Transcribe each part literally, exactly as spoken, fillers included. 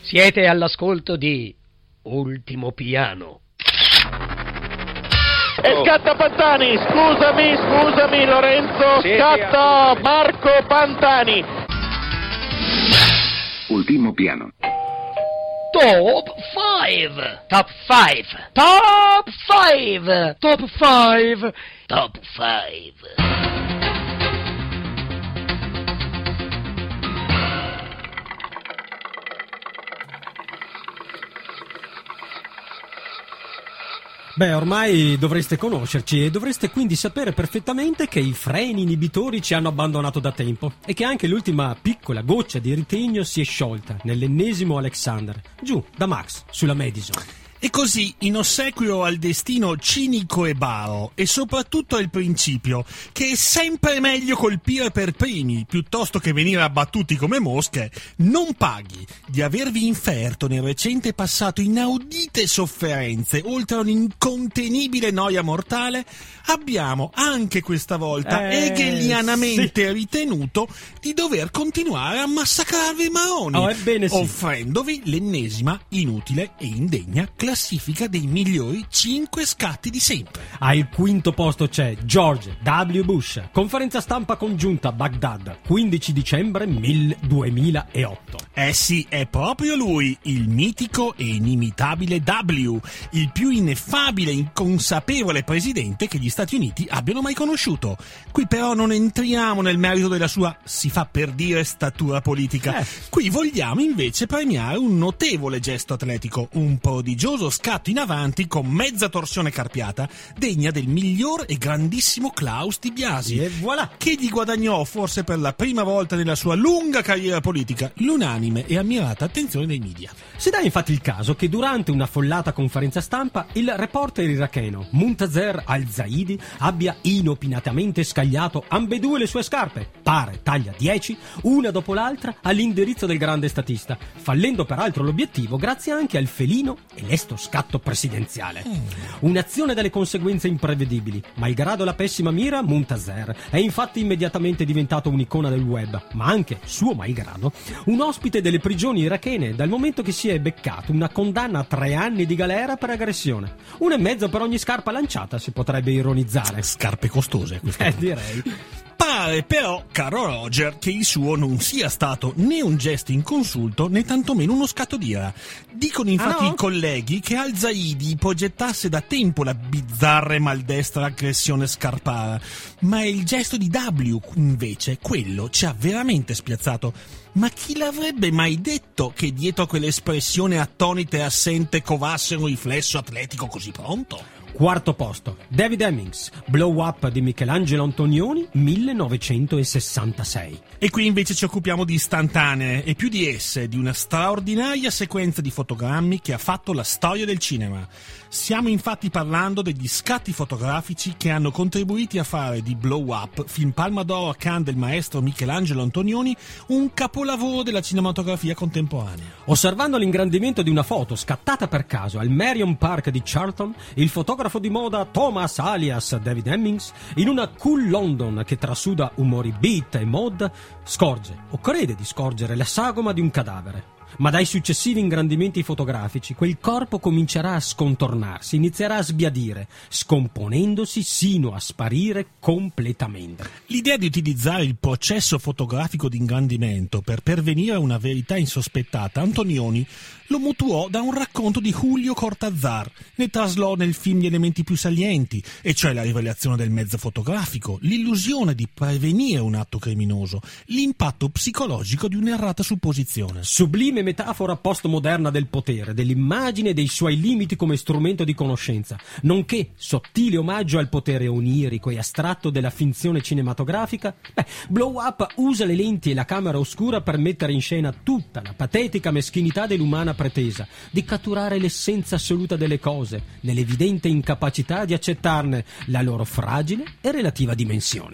Siete all'ascolto di Ultimo Piano. E scatta Pantani, scusami, scusami Lorenzo, sì, scatta sì, Marco Pantani. Ultimo Piano. Top five. Top five. Top five. Top five. Top five. Beh, ormai dovreste conoscerci e dovreste quindi sapere perfettamente che i freni inibitori ci hanno abbandonato da tempo e che anche l'ultima piccola goccia di ritegno si è sciolta nell'ennesimo Alexander, giù da Max, sulla Madison. E così, in ossequio al destino cinico e baro, e soprattutto al principio, che è sempre meglio colpire per primi, piuttosto che venire abbattuti come mosche, non paghi di avervi inferto nel recente passato inaudite sofferenze, oltre a un'incontenibile noia mortale, abbiamo anche questa volta eh, hegelianamente sì. ritenuto di dover continuare a massacrarvi i maroni, oh, ebbene sì. offrendovi l'ennesima, inutile e indegna classifica dei migliori cinque scatti di sempre. Al quinto posto c'è George W. Bush, conferenza stampa congiunta a Baghdad, quindici dicembre duemilaotto. Eh sì, è proprio lui, il mitico e inimitabile W, il più ineffabile e inconsapevole presidente che gli Stati Uniti abbiano mai conosciuto. Qui però non entriamo nel merito della sua, si fa per dire, statura politica. Eh. Qui vogliamo invece premiare un notevole gesto atletico, un prodigioso scatto in avanti con mezza torsione carpiata, degna del miglior e grandissimo Klaus Di Biasi, e voilà, che gli guadagnò forse per la prima volta nella sua lunga carriera politica l'unanime e ammirata attenzione dei media. Si dà infatti il caso che durante una affollata conferenza stampa il reporter iracheno Muntazer Al-Zaidi abbia inopinatamente scagliato ambedue le sue scarpe, pare taglia dieci, una dopo l'altra all'indirizzo del grande statista, fallendo peraltro l'obiettivo grazie anche al felino e lesto scatto presidenziale. Mm. Un'azione dalle conseguenze imprevedibili. Malgrado la pessima mira, Muntazer è infatti immediatamente diventato un'icona del web, ma anche, suo malgrado, un ospite delle prigioni irachene, dal momento che si è beccato una condanna a tre anni di galera per aggressione. Uno e mezzo per ogni scarpa lanciata, si potrebbe ironizzare. Scarpe costose, questo. Eh, direi. Pare però, caro Roger, che il suo non sia stato né un gesto inconsulto né tantomeno uno scatto d'ira. Dicono infatti ah, no? i colleghi che Al-Zaidi progettasse da tempo la bizzarra e maldestra aggressione scarpara, ma è il gesto di W invece, quello ci ha veramente spiazzato. Ma chi l'avrebbe mai detto che dietro a quell'espressione attonita e assente covasse un riflesso atletico così pronto? Quarto posto, David Hemmings, Blow Up di Michelangelo Antonioni, millenovecentosessantasei. E qui invece ci occupiamo di istantanee, e più di esse, di una straordinaria sequenza di fotogrammi che ha fatto la storia del cinema. Stiamo infatti parlando degli scatti fotografici che hanno contribuiti a fare di Blow Up, film Palma d'Oro a Cannes del maestro Michelangelo Antonioni, un capolavoro della cinematografia contemporanea. Osservando l'ingrandimento di una foto scattata per caso al Marion Park di Charlton, il fotografo di moda Thomas alias David Hemmings, in una cool London che trasuda umori beat e mod, scorge o crede di scorgere la sagoma di un cadavere. Ma dai successivi ingrandimenti fotografici quel corpo comincerà a scontornarsi, inizierà a sbiadire, scomponendosi sino a sparire completamente. L'idea di utilizzare il processo fotografico di ingrandimento per pervenire a una verità insospettata, Antonioni lo mutuò da un racconto di Julio Cortázar, ne traslò nel film gli elementi più salienti, e cioè la rivelazione del mezzo fotografico, l'illusione di prevenire un atto criminoso, l'impatto psicologico di un'errata supposizione. Sublime metafora postmoderna del potere, dell'immagine e dei suoi limiti come strumento di conoscenza, nonché sottile omaggio al potere onirico e astratto della finzione cinematografica. Beh, Blow Up usa le lenti e la camera oscura per mettere in scena tutta la patetica meschinità dell'umana pretesa di catturare l'essenza assoluta delle cose, nell'evidente incapacità di accettarne la loro fragile e relativa dimensione.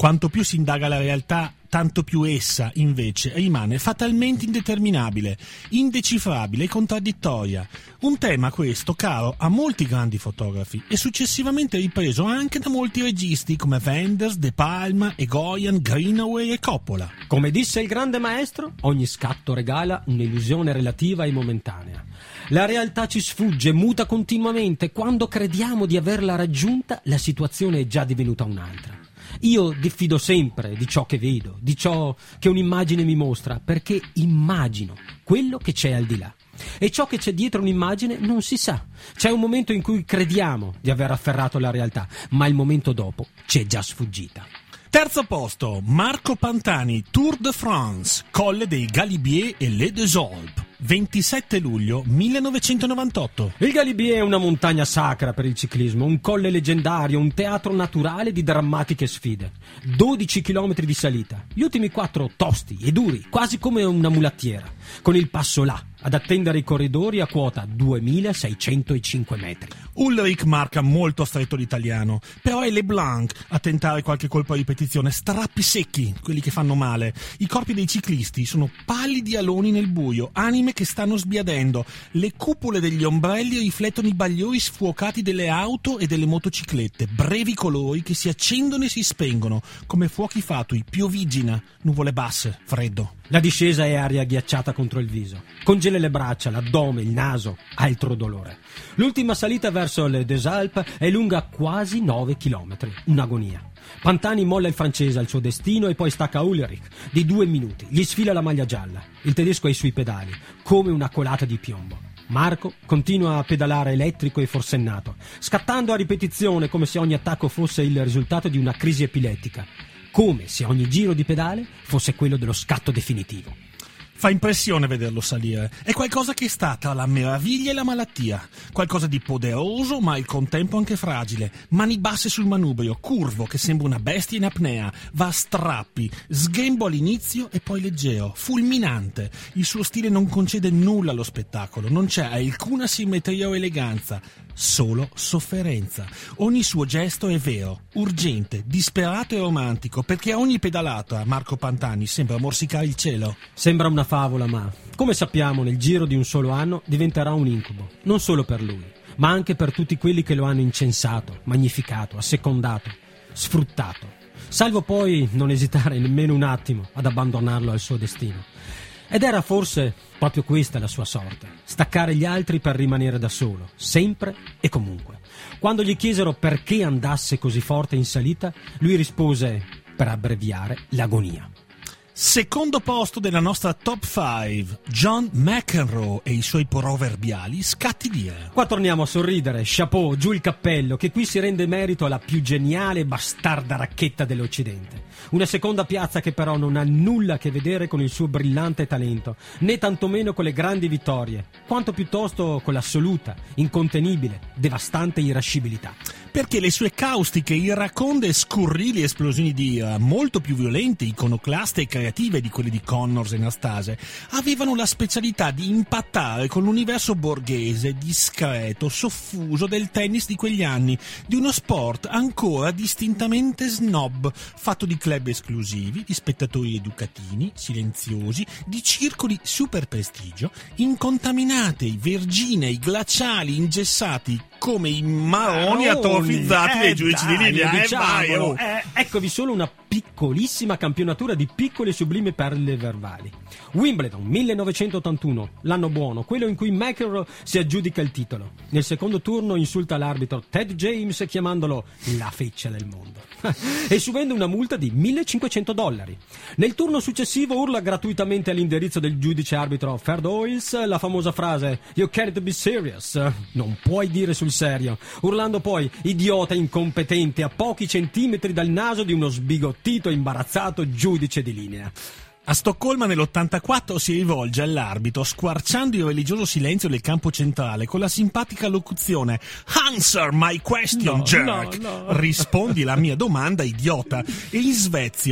Quanto più si indaga la realtà, tanto più essa, invece, rimane fatalmente indeterminabile, indecifrabile e contraddittoria. Un tema questo caro a molti grandi fotografi e successivamente ripreso anche da molti registi come Wenders, De Palma, Egoyan, Greenaway e Coppola. Come disse il grande maestro, ogni scatto regala un'illusione relativa e momentanea. La realtà ci sfugge, muta continuamente. Quando crediamo di averla raggiunta, la situazione è già divenuta un'altra. Io diffido sempre di ciò che vedo, di ciò che un'immagine mi mostra, perché immagino quello che c'è al di là. E ciò che c'è dietro un'immagine non si sa. C'è un momento in cui crediamo di aver afferrato la realtà, ma il momento dopo ci è già sfuggita. Terzo posto, Marco Pantani, Tour de France, Colle dei Galibier e Les Deux Alpes, ventisette luglio millenovecentonovantotto. Il Galibier è una montagna sacra per il ciclismo, un colle leggendario, un teatro naturale di drammatiche sfide. dodici chilometri di salita, gli ultimi quattro tosti e duri, quasi come una mulattiera, con il passo là, ad attendere i corridori a quota duemilaseicentocinque metri. Ulrich marca molto stretto l'italiano, però è Leblanc a tentare qualche colpo a ripetizione, strappi secchi, quelli che fanno male. I corpi dei ciclisti sono pallidi aloni nel buio, anime che stanno sbiadendo. Le cupole degli ombrelli riflettono i bagliori sfuocati delle auto e delle motociclette, brevi colori che si accendono e si spengono, come fuochi fatui, piovigina, nuvole basse, freddo. La discesa è aria ghiacciata contro il viso. Congela le braccia, l'addome, il naso, altro dolore. L'ultima salita verso le Deux Alpes è lunga quasi nove chilometri, un'agonia. Pantani molla il francese al suo destino e poi stacca Ulrich di due minuti, gli sfila la maglia gialla. Il tedesco è sui pedali, come una colata di piombo. Marco continua a pedalare elettrico e forsennato, scattando a ripetizione come se ogni attacco fosse il risultato di una crisi epilettica, come se ogni giro di pedale fosse quello dello scatto definitivo. Fa impressione vederlo salire. È qualcosa che sta tra la meraviglia e la malattia. Qualcosa di poderoso, ma al contempo anche fragile. Mani basse sul manubrio, curvo, che sembra una bestia in apnea. Va a strappi, sghembo all'inizio e poi leggero, fulminante. Il suo stile non concede nulla allo spettacolo. Non c'è alcuna simmetria o eleganza. Solo sofferenza. Ogni suo gesto è vero, urgente, disperato e romantico, perché a ogni pedalata Marco Pantani sembra morsicare il cielo. Sembra una favola, ma, come sappiamo, nel giro di un solo anno diventerà un incubo, non solo per lui, ma anche per tutti quelli che lo hanno incensato, magnificato, assecondato, sfruttato, salvo poi non esitare nemmeno un attimo ad abbandonarlo al suo destino. Ed era forse proprio questa la sua sorte, staccare gli altri per rimanere da solo, sempre e comunque. Quando gli chiesero perché andasse così forte in salita, lui rispose, per abbreviare, l'agonia. Secondo posto della nostra top cinque, John McEnroe e i suoi proverbiali scatti d'ira. Qua torniamo a sorridere, chapeau, giù il cappello, che qui si rende merito alla più geniale e bastarda racchetta dell'Occidente. Una seconda piazza che però non ha nulla a che vedere con il suo brillante talento, né tantomeno con le grandi vittorie, quanto piuttosto con l'assoluta, incontenibile, devastante irascibilità. Perché le sue caustiche, irraconde e scurrili esplosioni di ira, molto più violente, iconoclaste e creative di quelle di Connors e Nastase, avevano la specialità di impattare con l'universo borghese, discreto, soffuso del tennis di quegli anni, di uno sport ancora distintamente snob, fatto di club esclusivi, di spettatori educatini, silenziosi, di circoli super prestigio, incontaminati, verginei, glaciali, ingessati, come i maroni atrofizzati eh, dai giudici dai, di linea. diciamolo. Eh, vai, oh. eh, eccovi solo una piccolissima campionatura di piccole e sublime perle verbali. Wimbledon millenovecentottantuno, l'anno buono, quello in cui McEnroe si aggiudica il titolo. Nel secondo turno insulta l'arbitro Ted James chiamandolo la feccia del mondo e subendo una multa di millecinquecento dollari. Nel turno successivo urla gratuitamente all'indirizzo del giudice arbitro Ferd Hoyles la famosa frase "You can't be serious", non puoi dire sul serio, urlando poi "idiota incompetente" a pochi centimetri dal naso di uno sbigottito e imbarazzato giudice di linea. A Stoccolma nell'ottantaquattro si rivolge all'arbitro squarciando il religioso silenzio del campo centrale con la simpatica locuzione "Answer my question, no, jerk!" no, no. Rispondi la mia domanda, idiota. E in Svezia,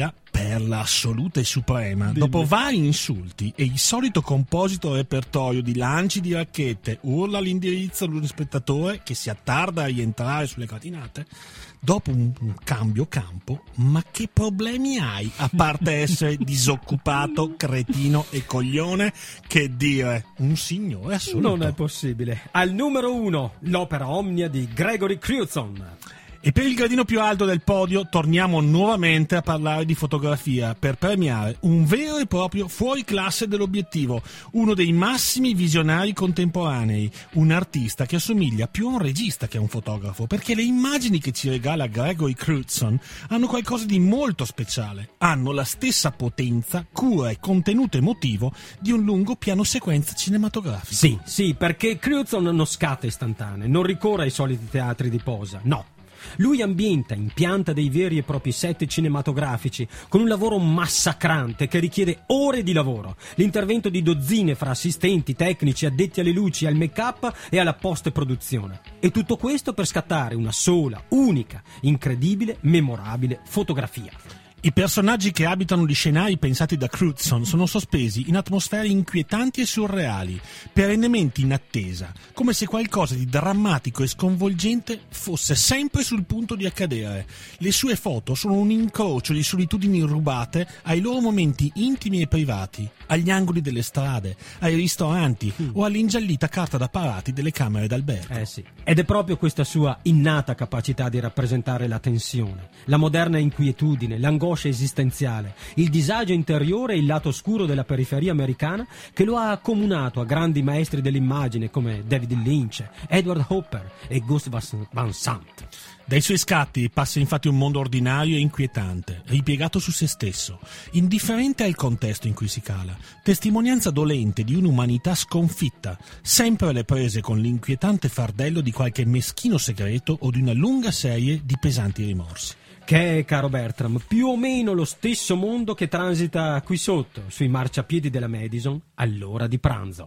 perla assoluta e suprema, Dimmi. Dopo vari insulti e il solito composito repertorio di lanci di racchette, urla all'indirizzo di un spettatore che si attarda a rientrare sulle gratinate, dopo un, un cambio campo, ma che problemi hai a parte essere disoccupato, cretino e coglione? Che dire, un signore assoluto. Non è possibile. Al numero uno, l'opera omnia di Gregory Crewdson. E per il gradino più alto del podio torniamo nuovamente a parlare di fotografia per premiare un vero e proprio fuoriclasse dell'obiettivo, uno dei massimi visionari contemporanei, un artista che assomiglia più a un regista che a un fotografo, perché le immagini che ci regala Gregory Crewdson hanno qualcosa di molto speciale, hanno la stessa potenza, cura e contenuto emotivo di un lungo piano sequenza cinematografico. Sì, sì, perché Crewdson non scatta istantanee, non ricorre ai soliti teatri di posa, no. Lui ambienta, impianta dei veri e propri set cinematografici con un lavoro massacrante che richiede ore di lavoro, l'intervento di dozzine fra assistenti, tecnici, addetti alle luci, al make-up e alla post-produzione. E tutto questo per scattare una sola, unica, incredibile, memorabile fotografia. I personaggi che abitano gli scenari pensati da Crewdson sono sospesi in atmosfere inquietanti e surreali, perennemente in attesa, come se qualcosa di drammatico e sconvolgente fosse sempre sul punto di accadere. Le sue foto sono un incrocio di solitudini rubate ai loro momenti intimi e privati, agli angoli delle strade, ai ristoranti mm. o all'ingiallita carta da parati delle camere d'albergo. Eh sì. Ed è proprio questa sua innata capacità di rappresentare la tensione, la moderna inquietudine, l'angoscia esistenziale, il disagio interiore e il lato oscuro della periferia americana che lo ha accomunato a grandi maestri dell'immagine come David Lynch, Edward Hopper e Gus Van Sant. Dai suoi scatti passa infatti un mondo ordinario e inquietante, ripiegato su se stesso, indifferente al contesto in cui si cala, testimonianza dolente di un'umanità sconfitta, sempre alle prese con l'inquietante fardello di qualche meschino segreto o di una lunga serie di pesanti rimorsi. Che è, caro Bertram, più o meno lo stesso mondo che transita qui sotto, sui marciapiedi della Madison, all'ora di pranzo.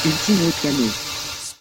ultimo piano.